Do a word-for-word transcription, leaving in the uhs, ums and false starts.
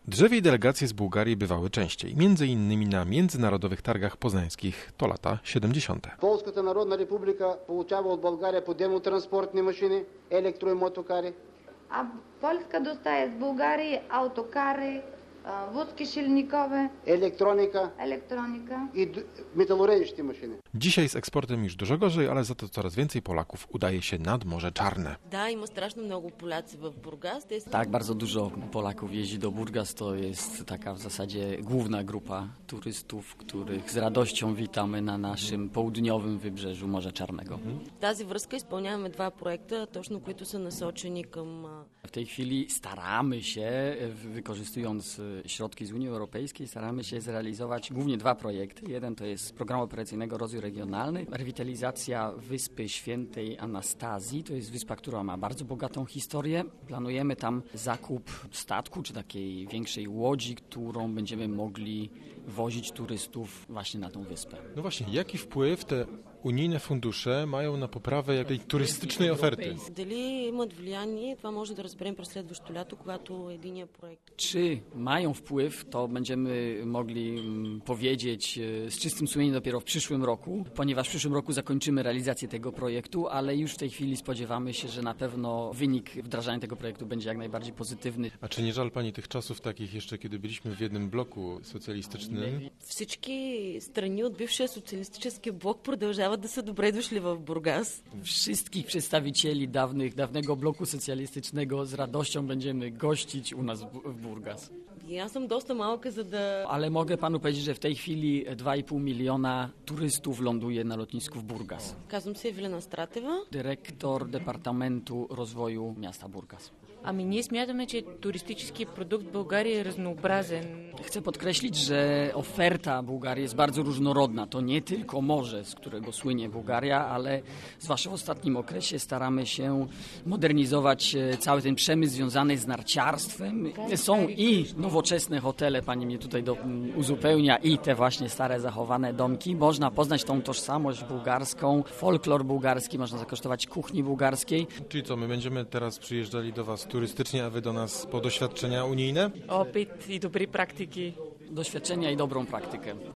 Drzewie delegacje z Bułgarii bywały częściej, między innymi na międzynarodowych targach poznańskich, to lata siedemdziesiąte. Polska Narodna Republika получава od Bułgarii po demo transportne maszyny, elektro- i motokary. A Polska dostaje z Bułgarii autokary, wózki silnikowe, elektronika, elektronika i metalurgiczne maszyny. Dzisiaj z eksportem już dużo gorzej, ale za to coraz więcej Polaków udaje się nad Morze Czarne. Da, има страшно много поляци в Бургас. Tak, bardzo dużo Polaków jeździ do Burgas. To jest taka w zasadzie główna grupa turystów, których z radością witamy na naszym południowym wybrzeżu Morza Czarnego. В тази връзка изпълняваме два проекта, точно които са насочени към... W tej chwili staramy się, wykorzystując środki z Unii Europejskiej, staramy się zrealizować głównie dwa projekty. Jeden to jest Program Operacyjnego Rozwój Regionalny, rewitalizacja Wyspy Świętej Anastazji. To jest wyspa, która ma bardzo bogatą historię. Planujemy tam zakup statku, czy takiej większej łodzi, którą będziemy mogli wozić turystów właśnie na tą wyspę. No właśnie, jaki wpływ te unijne fundusze mają na poprawę tej turystycznej oferty? Дали имат влияние, това може да разберем през следващото лято, когато единия проект... Czy mają wpływ, to będziemy mogli mm, powiedzieć z czystym sumieniem dopiero w przyszłym roku, ponieważ w przyszłym roku zakończymy realizację tego projektu, ale już w tej chwili spodziewamy się, że na pewno wynik wdrażania tego projektu będzie jak najbardziej pozytywny. A czy nie żal pani tych czasów takich jeszcze, kiedy byliśmy w jednym bloku socjalistycznym? Всички страни от бившия социалистически блок продължават да са добре дошли в Бургас. Wszystkich przedstawicieli dawnych, dawnego bloku socjalistycznego z radością będziemy gościć u nas w Burgas. И аз съм доста малка, за да... Ale mogę panu powiedzieć, że w tej chwili dwa i pół miliona turystów ląduje na lotnisku w Burgas. Казвам се Евелина Стратева. Dyrektor Departamentu Rozwoju Miasta Burgas. Ами ние смятаме, че туристически продукт в България е разнообразен. Chcę podkreślić, że oferta Bułgarii jest bardzo różnorodna. To nie tylko morze, z którego słynie Bułgaria, ale zwłaszcza w ostatnim okresie staramy się modernizować cały ten przemysł związany z narciarstwem. Są i nowoczesne hotele, pani mnie tutaj do, uzupełnia, i te właśnie stare, zachowane domki. Można poznać tą tożsamość bułgarską, folklor bułgarski, można zakosztować kuchni bułgarskiej. Czyli co, my będziemy teraz przyjeżdżali do was turystycznie, a wy do nas po doświadczenia unijne? Опит и добри практики. Doświadczenia i dobrą praktykę.